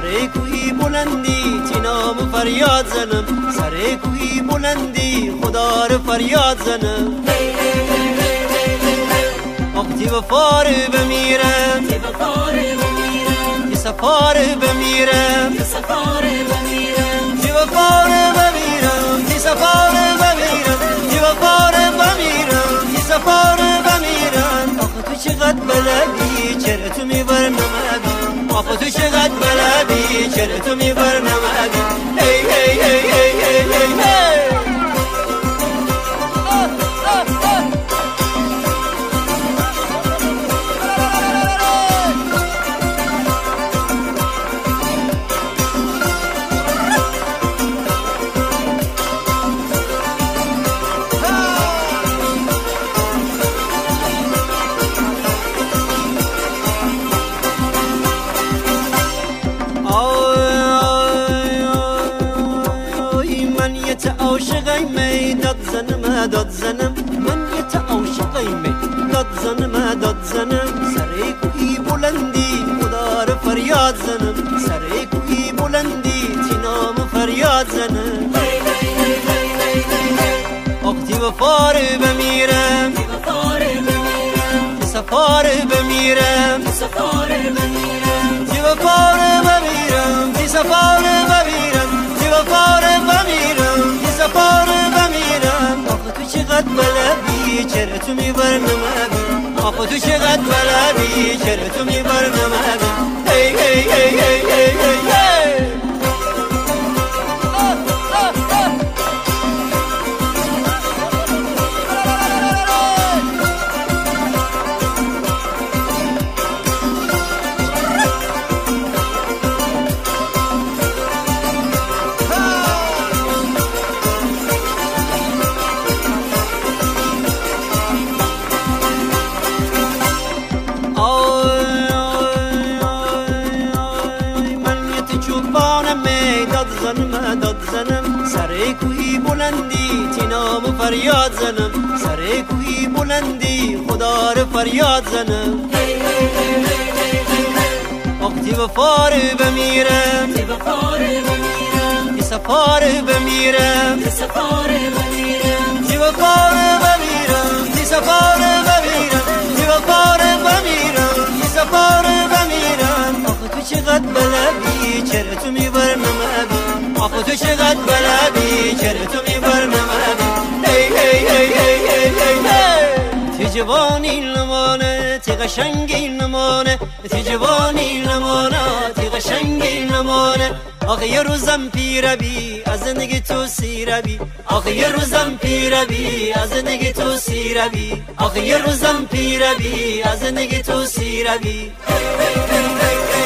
سر کوهی بلندی تینام فریاد زنم، سر کوهی بلندی خدا رو فریاد زنم. وقتی وفار بمیرم تی سفار بمیرم تی وفار بمیرم تی سفار بمیرم تی وفار بمیرم تی سفار بمیرم. آخه تو چقدر بلدی چرا تو میبر نمدی، آخه تو چقدر بلدی چرا تو میبر نمدی. ای ای ای ای ای ای ای عاشقی می داد زنم من یه تا عاشقی می داد زنم. سر کوهی بلندی خدا رو فریاد زنم، سر کوهی بلندی تینام فریاد زنم. وقتی وفار بمیرم تی سفار بمیرم تی وفار بمیرم تی سفار بمیرم تی وفار بمیرم تی سفار بمیرم. آخه تو چقدر بلدی چرا تو میبر نمدی، آخه تو چقدر بلدی چرا تو میبر نمدی. ای ای ای ای ای ای ای داد زنم. سر کوهی بلندی تینام فریاد زنم، سر کوهی بلندی خدا رو فریاد زنم. وقتی وفار بمیرم تی سفار بمیرم تی وفار بمیرم تی سفار بمیرم تی وفار بمیرم تی سفار بمیرم. آخه تو چقدر بلدی چرا تو میبر نمدی، آخه تو چقدر بلدی چرا تو میبر نمدی. ای ای ای ای ای ای تی جوانی نمانه تی قشنگی نمانه تی جوانی نمانه تی قشنگی نمانه. آخه یه روزم پیر بی از زندگی تو سیر بی، آخه یه روزم پیر بی از زندگی تو سیر بی، آخه یه روزم پیر بی از زندگی تو سیر بی.